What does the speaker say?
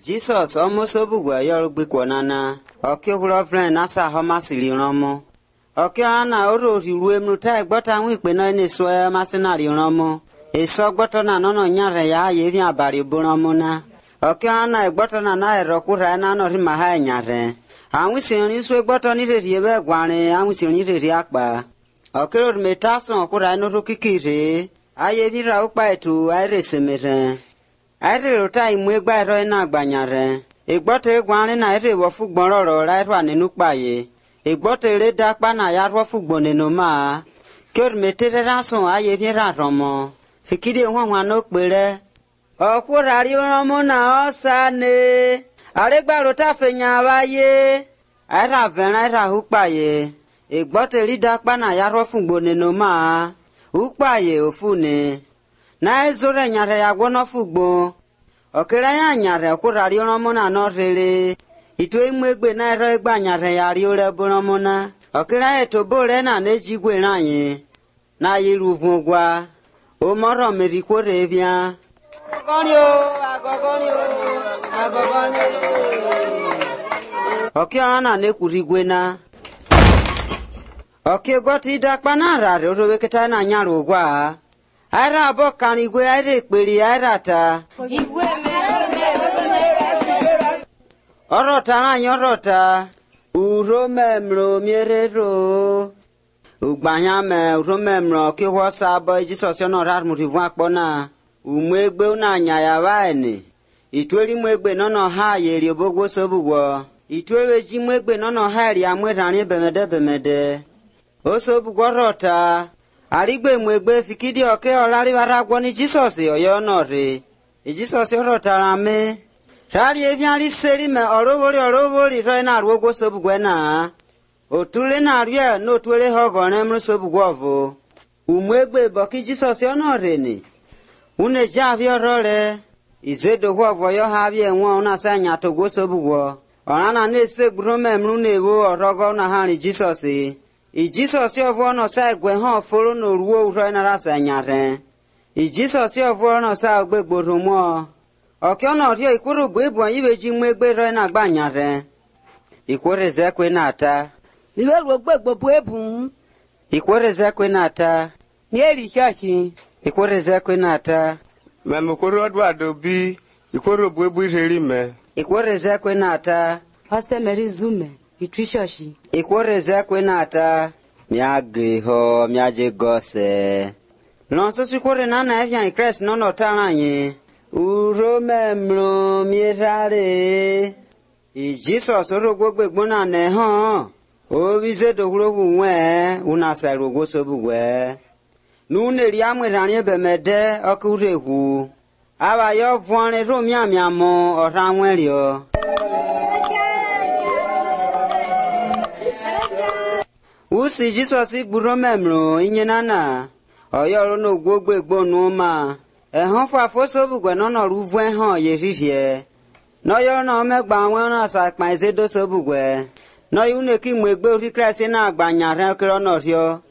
Jesus omosobugwa yorugbe kwanana okyo friend nasa homa siliromo okyo ana oro riwe mruta gbota nwi pe no ni so e masina riromo eso gbota na no nyare ya ye bi abari buromo na okyo ana gbota na erokura na no ri ma ha nyare anwi sin so gbota ni ri ebe gware anwi sin ni ri apa okyo metason okura no rokikire aye bi ra upa etu aire semere aire rota imwe gba ro na agbanyare igbote gware na ire wo fugbon roro ra wa ninu paye igbote re dapa na ya ro fugbon ninu ma kyor metere rason aye bi ra romo fikide won no pere okura ri romo na osane aregba rota fenya waye aira veran ra hupaye igbote ri dapa na ya ro fugbon ninu ma upaye ofune na ezore nyare ya gwono fugbo okere ya nyare okurari oromo na no rere itu imwegbe na ero egba nyare ya ri ore boromo na okere etobore na nejigwe ranye na yiruvu gwa o moro merikore bia agogonio okere na nekurigwe na oke gwati dakpa na rare orowe keta na nyaro gwa ara abo kanigwe aire peri arata orota na nyorota uromemro mierero ugbanyame uromemro ki hosa boy Jesus no rar murivu akpona umwegbe na anya ya waene itweri mwegbe no ha yeri obogwo sobugwo itwewe ji mwegbe no ha ri amwerani bemede osobugwo rota arigbe mwegbe fikidi oke olari waragwo ni Jesus oyo nore Jesus orotara me rari eviari seri me orowori ro na rugo sobugwe na otule na rie no twere hogone mru sobugwo vo umwegbe boki Jesus onore ni une javi orore izedo hwo yo ha bi enwo na sanya togo sobugwo orana na esegburo memru na ewo orogo na ha ni Jesus Jesus yovo no sa egwe han foro no ruo uro na rasa nyare Jesus yovo no sa ogbegboro mo okyo no rio ikuru gbebu yibeji mwegbe ro na gba nyare ikoreze kwe na ata niwe ro gbegbo ebu ikoreze kwe na ata ni eri shashi ikoreze kwe na ata memukuru odwa dobi ikoro gbebu ireri me ikoreze kwe na ata ose meri zume itwishoshi ikoreze kwe na ata miageho miaje gose nonso sikore na evya Christ no taranye uromemro mirare Jesus orogbogbegbo na ne han obize dohurogu nwe una sarugo sobugwe nuneri amwerani bemede okurehu aba yo vuane romiamiamo oranwerio usi Jesus igburo memro inyenana oyoro no gbogbegbo nu ma ehon fa fosobugwe no ruvu ehon yeririe no yo no megba won na sa pan ezedo sobugwe no yune ki mwegbe ori Christ na agbanyare okero no rio